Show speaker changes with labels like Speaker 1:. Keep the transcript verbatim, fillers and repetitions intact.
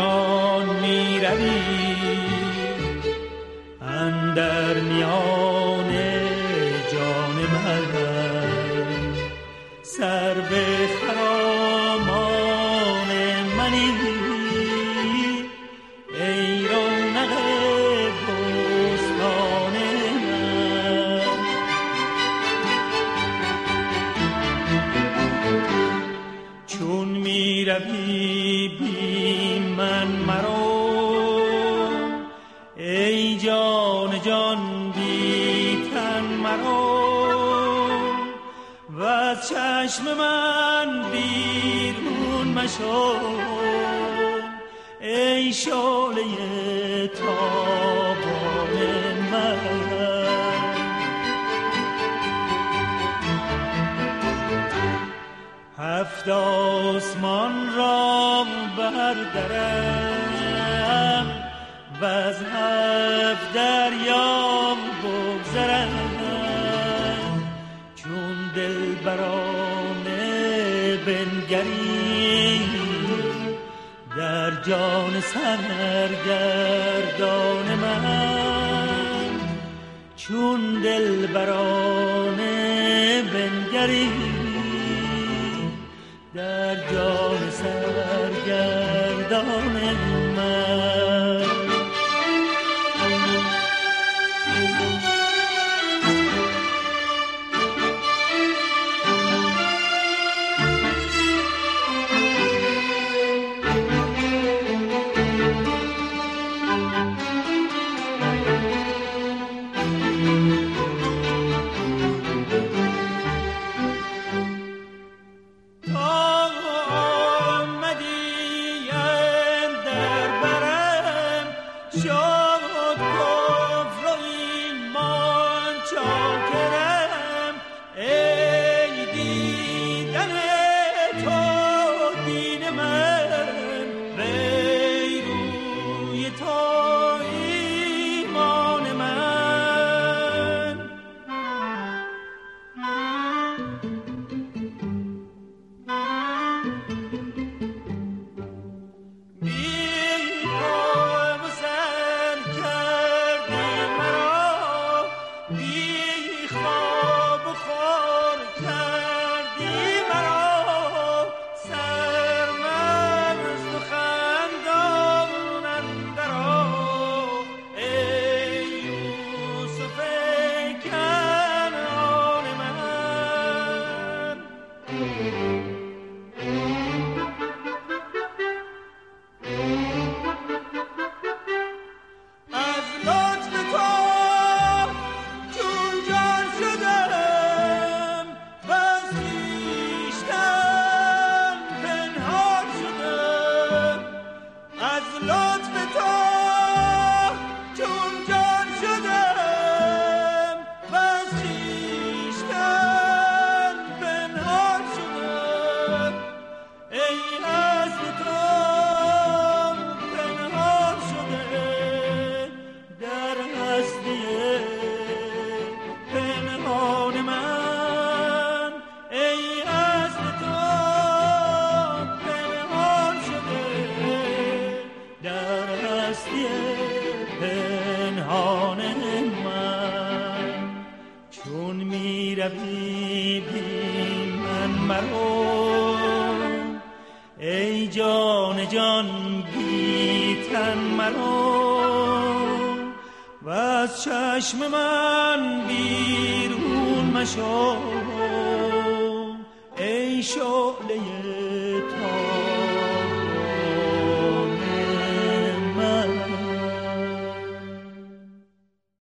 Speaker 1: جان می روی اندر میان جان من، سر به خرامان منی ای رونق بستان من. چون می روی بی من مرو ای جان جان بی تن مرو، و از چشم من بیرون مشو ای شعله تابان من. هفت آسمان را بردرم و از هفت دریا بگذرم، چون دلبرانه بنگری در جان سرگردان من، چون دلبرانه بنگری در جان سرگردان من. ای جان جان بی تن مرو، و از چشم من بیرون مشو ای شعله